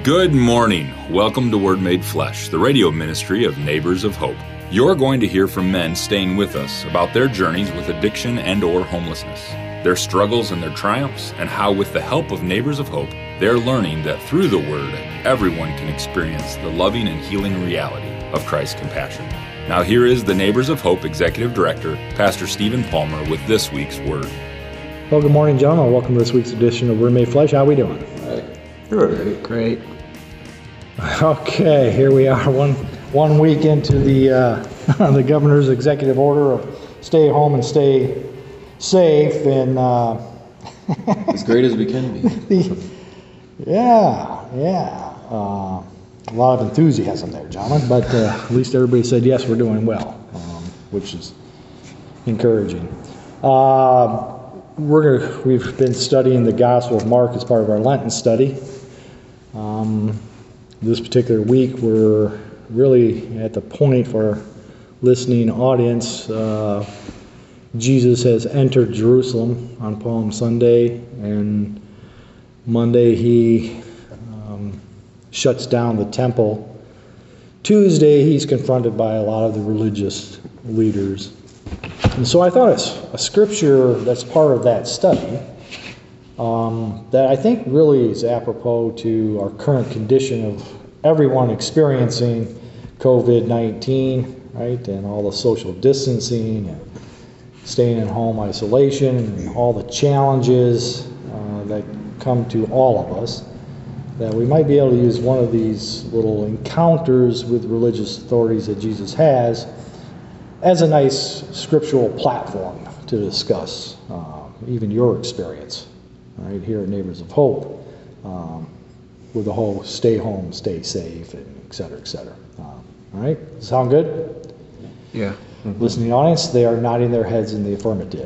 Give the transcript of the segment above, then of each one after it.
Good morning. Welcome to Word Made Flesh, the radio ministry of Neighbors of Hope. You're going to hear from men staying with us about their journeys with addiction and or homelessness, their struggles and their triumphs, and how with the help of Neighbors of Hope, they're learning that through the Word, everyone can experience the loving and healing reality of Christ's compassion. Now here is the Neighbors of Hope Executive Director, Pastor Stephen Palmer, with this week's Word. Well, good morning, gentlemen. Welcome to this week's edition of Word Made Flesh. How are we doing? Good. Great. Okay, here we are, one week into the the governor's executive order of stay home and stay safe, and as great as we can be. yeah, a lot of enthusiasm there, gentlemen. But at least everybody said yes, we're doing well, which is encouraging. We've been studying the Gospel of Mark as part of our Lenten study. This particular week, we're really at the point for our listening audience. Jesus has entered Jerusalem on Palm Sunday, and Monday he shuts down the temple. Tuesday, he's confronted by a lot of the religious leaders. And so I thought it's a scripture that's part of that study that I think really is apropos to our current condition of everyone experiencing COVID-19, right, and all the social distancing and staying in home isolation and all the challenges that come to all of us, that we might be able to use one of these little encounters with religious authorities that Jesus has as a nice scriptural platform to discuss even your experience right here at Neighbors of Hope with the whole stay home, stay safe, and et cetera, et cetera. All right, sound good? Yeah. Mm-hmm. Listening audience, they are nodding their heads in the affirmative.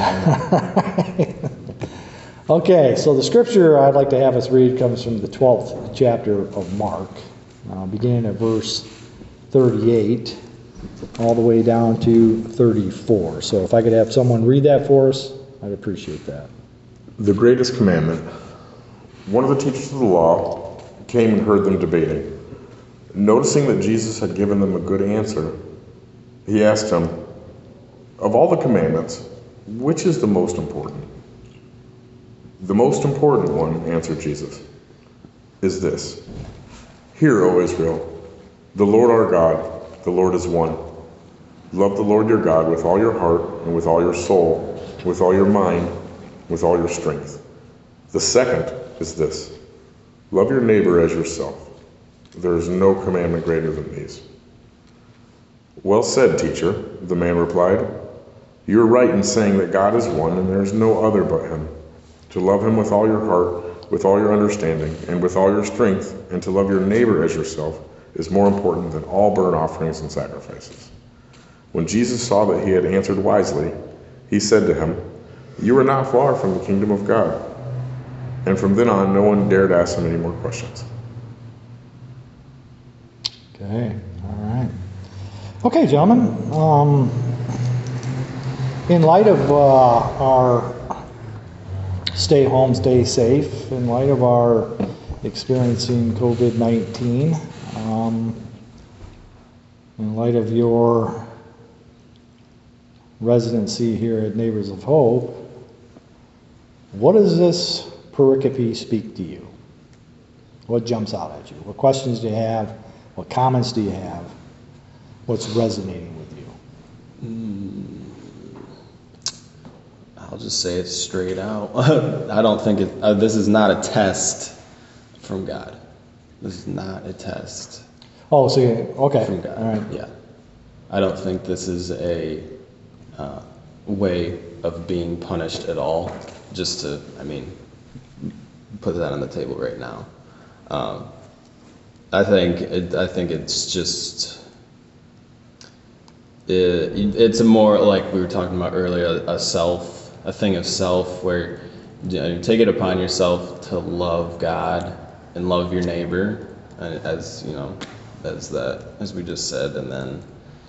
Okay, so the scripture I'd like to have us read comes from the 12th chapter of Mark, beginning at verse 38, all the way down to 34. So if I could have someone read that for us, I'd appreciate that. The greatest commandment. One of the teachers of the law came and heard them debating. Noticing that Jesus had given them a good answer, he asked him, "Of all the commandments, which is the most important?" "The most important one," answered Jesus, "is this. Hear, O Israel, the Lord our God, the Lord is one. Love the Lord your God with all your heart and with all your soul, with all your mind, with all your strength. The second is this. Love your neighbor as yourself. There is no commandment greater than these." "Well said, teacher," the man replied. "You are right in saying that God is one and there is no other but him. To love him with all your heart, with all your understanding, and with all your strength, and to love your neighbor as yourself is more important than all burnt offerings and sacrifices." When Jesus saw that he had answered wisely, he said to him, "You are not far from the kingdom of God." And from then on, no one dared ask him any more questions. Okay, all right. Okay, gentlemen, in light of our stay home, stay safe, in light of our experiencing COVID-19, in light of your residency here at Neighbors of Hope, what does this pericope speak to you? What jumps out at you? What questions do you have? What comments do you have? What's resonating with you? I'll just say it straight out. I don't think this is not a test from God. This is not a test. Oh, so okay. From God. All right. Yeah. I don't think this is a way of being punished at all. Just to, put that on the table right now. I think it's just it's a more, like we were talking about earlier, a thing of self, where you take it upon yourself to love God and love your neighbor, as we just said, and then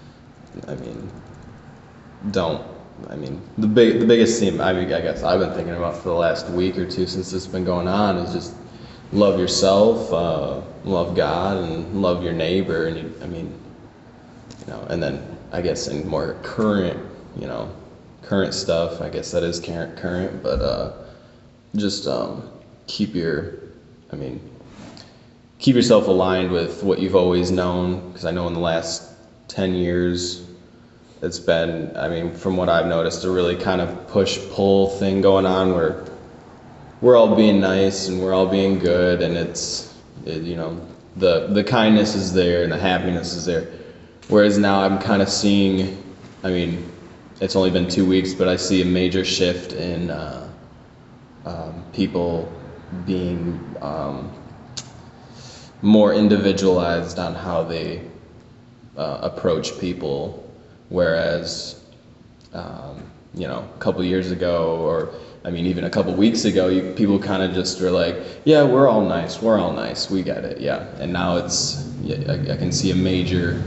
the biggest theme I guess I've been thinking about for the last week or two since this has been going on is just love yourself, love God, and love your neighbor. And and then I guess in more current stuff, I guess that is current, but just keep yourself aligned with what you've always known, because I know in the last 10 years it's been, from what I've noticed, a really kind of push-pull thing going on where we're all being nice and we're all being good, and the kindness is there and the happiness is there. Whereas now I'm kind of seeing, it's only been 2 weeks, but I see a major shift in people being more individualized on how they approach people. Whereas, a couple years ago, or even a couple weeks ago, people kind of just were like, yeah, we're all nice, we get it, yeah. And now I can see a major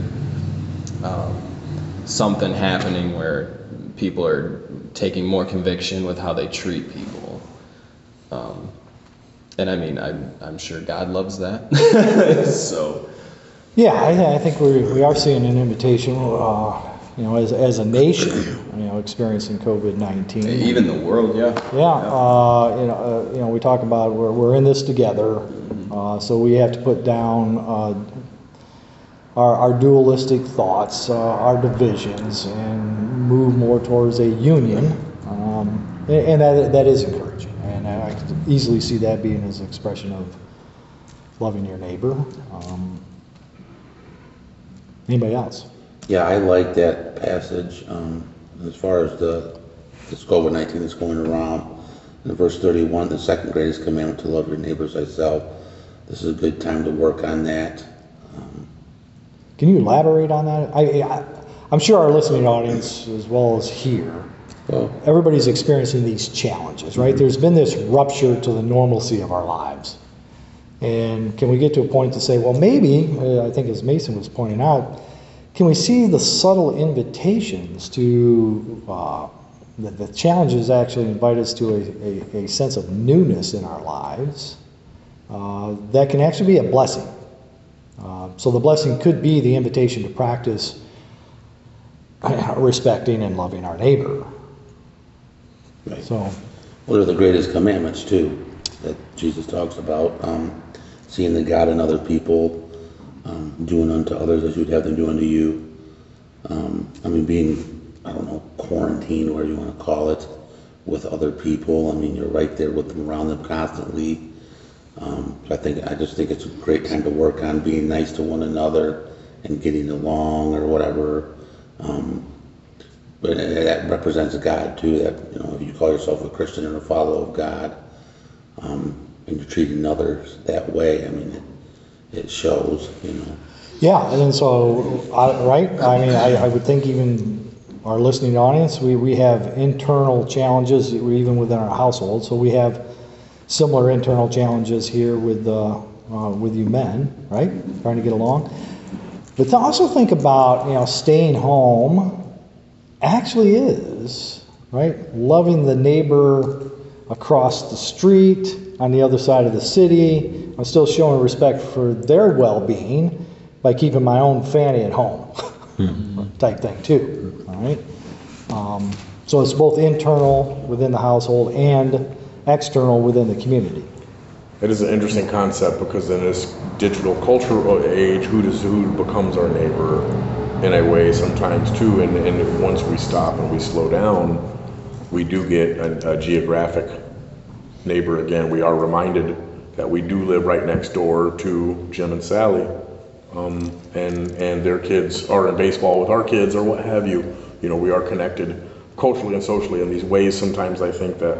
something happening where people are taking more conviction with how they treat people. And I'm sure God loves that. So. Yeah, I think we are seeing an invitation, as a nation, experiencing COVID-19. Even the world, yeah. Yeah, we talk about we're in this together, so we have to put down our dualistic thoughts, our divisions, and move more towards a union, and that is encouraging. And I could easily see that being as an expression of loving your neighbor. Anybody else? Yeah, I like that passage as far as this COVID-19 that's going around. In verse 31, the second greatest commandment, to love your neighbor as thyself. This is a good time to work on that. Can you elaborate on that? I'm sure our listening audience, as well as here, everybody's experiencing these challenges, right? There's been this rupture to the normalcy of our lives. And can we get to a point to say, well, maybe, I think as Mason was pointing out, can we see the subtle invitations to, the challenges actually invite us to a sense of newness in our lives that can actually be a blessing. So the blessing could be the invitation to practice respecting and loving our neighbor. Right. So, what are the greatest commandments too that Jesus talks about? Seeing the God in other people, doing unto others as you'd have them do unto you. Being, quarantined, whatever you want to call it, with other people. You're right there with them, around them constantly. I just think it's a great time to work on being nice to one another and getting along or whatever. But that represents God too. That if you call yourself a Christian or a follower of God, and you're treating others that way, it shows. yeah, and so, right? I would think even our listening audience, we have internal challenges even within our household. So we have similar internal challenges here with you men, right? Trying to get along. But to also think about, staying home actually is, right? Loving the neighbor across the street, on the other side of the city. I'm still showing respect for their well-being by keeping my own fanny at home, type thing too, all right? So it's both internal within the household and external within the community. It is an interesting concept because in this digital cultural age, who becomes our neighbor in a way sometimes too, and once we stop and we slow down, we do get a geographic neighbor again. We are reminded that we do live right next door to Jim and Sally, and their kids are in baseball with our kids or what have you. We are connected culturally and socially in these ways sometimes I think that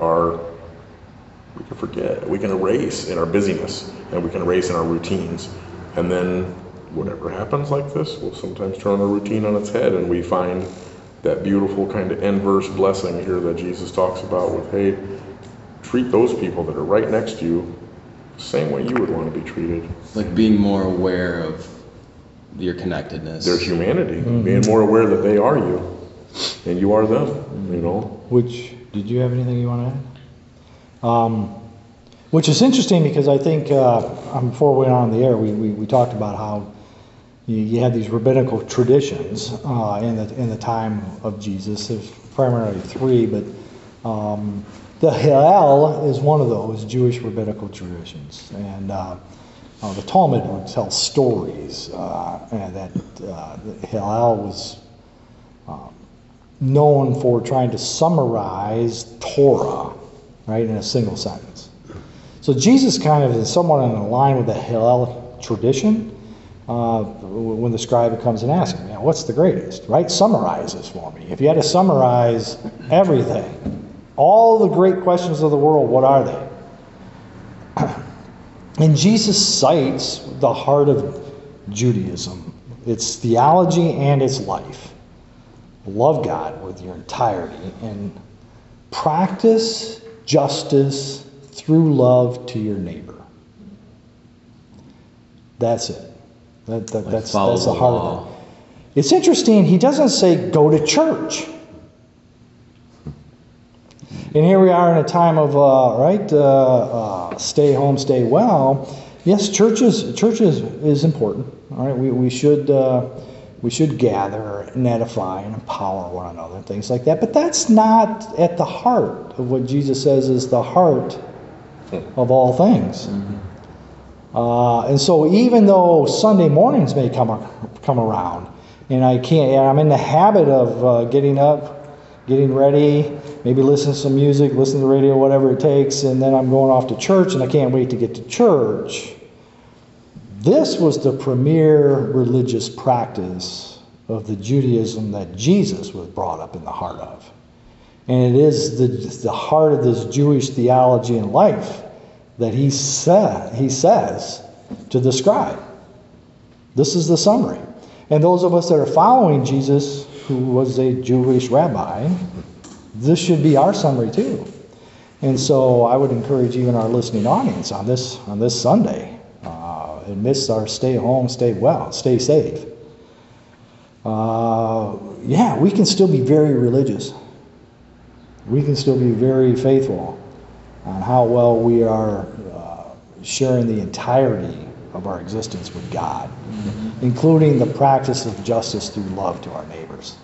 we can forget, we can erase in our busyness, and we can erase in our routines. And then whatever happens like this will sometimes turn our routine on its head, and we find that beautiful kind of inverse blessing here that Jesus talks about with, hey, treat those people that are right next to you the same way you would want to be treated. Like being more aware of your connectedness. Their humanity. Being more aware that they are you, and you are them, Which, did you have anything you want to add? Which is interesting because I think before we went on the air, we talked about how you had these rabbinical traditions in the time of Jesus. There's primarily three, but the Hillel is one of those Jewish rabbinical traditions, and the Talmud would tell stories, and that the Hillel was known for trying to summarize Torah, right, in a single sentence. So Jesus kind of is somewhat in line with the Hillel tradition. When the scribe comes and asks him, what's the greatest, right? Summarize this for me. If you had to summarize everything, all the great questions of the world, what are they? And Jesus cites the heart of Judaism, its theology and its life. Love God with your entirety and practice justice through love to your neighbor. That's it. That's the heart of it. It's interesting, he doesn't say go to church. And here we are in a time of stay home, stay well. Yes, church is important. All right, we should gather and edify and empower one another and things like that. But that's not at the heart of what Jesus says is the heart of all things. Mm-hmm. And so even though Sunday mornings may come around, and I'm in the habit of getting up, getting ready, maybe listening to some music, listening to the radio, whatever it takes, and then I'm going off to church, and I can't wait to get to church. This was the premier religious practice of the Judaism that Jesus was brought up in the heart of. And it is the heart of this Jewish theology and life that he says to describe. This is the summary. And those of us that are following Jesus, who was a Jewish rabbi, this should be our summary too. And so I would encourage even our listening audience on this Sunday, amidst our stay home, stay well, stay safe. We can still be very religious. We can still be very faithful on how well we are sharing the entirety of our existence with God, including the practice of justice through love to our neighbors.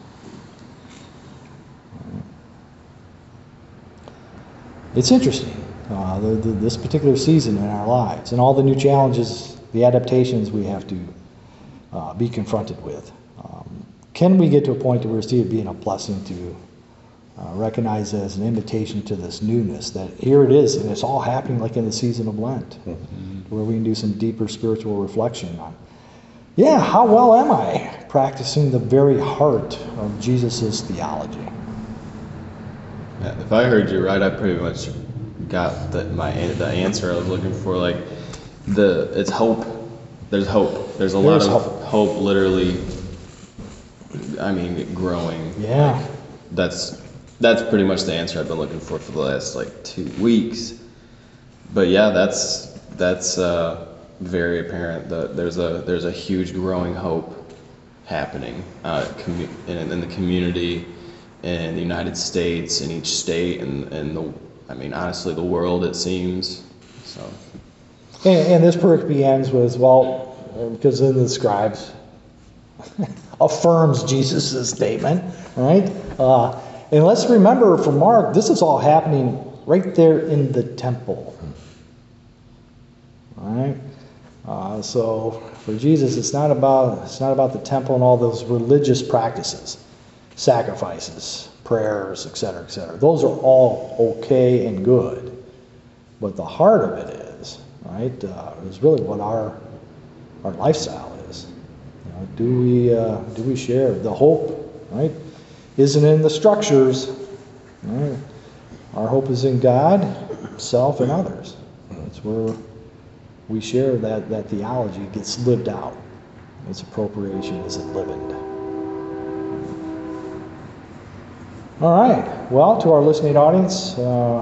It's interesting, this particular season in our lives, and all the new challenges, the adaptations we have to be confronted with. Can we get to a point where we see it being a blessing to recognize it as an invitation to this newness, that here it is, and it's all happening like in the season of Lent, where we can do some deeper spiritual reflection on, how well am I practicing the very heart of Jesus' theology? Yeah, if I heard you right, I pretty much got the answer I was looking for. Like it's hope. There's hope. There's a lot of hope. Literally, I mean, growing. Yeah. Like, that's pretty much the answer I've been looking for the last 2 weeks. But yeah, that's very apparent that there's a huge growing hope happening in the community, in the United States, in each state, and honestly the world, it seems. So. And this pericope ends with, because then the scribes affirms Jesus' statement, right? And let's remember from Mark, this is all happening right there in the temple. All right? So for Jesus, it's not about the temple and all those religious practices, sacrifices, prayers, etc., etc. Those are all okay and good, but the heart of it is, right, is really what our lifestyle is. Do we share the hope, right? Isn't in the structures. Right? Our hope is in God, self, and others. That's where we share that theology gets lived out. Its appropriation is enlivened. All right. Well, to our listening audience,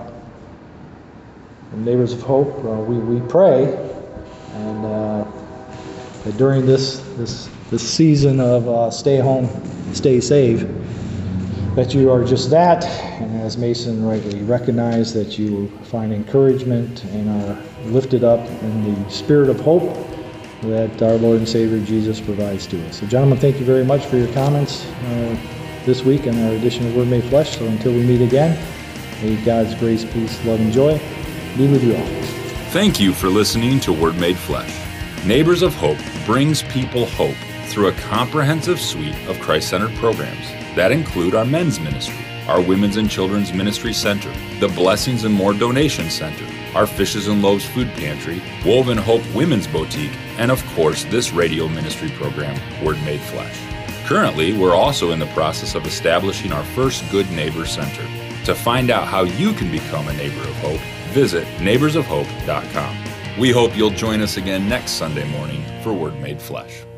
Neighbors of Hope, we pray, and that during this season of stay home, stay safe, that you are just that, and as Mason rightly recognized, that you find encouragement and are lifted up in the spirit of hope that our Lord and Savior Jesus provides to us. So gentlemen, thank you very much for your comments this week in our edition of Word Made Flesh. So until we meet again, may God's grace, peace, love, and joy be with you all. Thank you for listening to Word Made Flesh. Neighbors of Hope brings people hope through a comprehensive suite of Christ-centered programs that include our men's ministry, our women's and children's ministry center, the Blessings and More Donation Center, our Fishes and Loaves food pantry, Woven Hope Women's Boutique, and of course this radio ministry program, Word Made Flesh. Currently, we're also in the process of establishing our first Good Neighbor Center. To find out how you can become a neighbor of hope, visit neighborsofhope.com. We hope you'll join us again next Sunday morning for Word Made Flesh.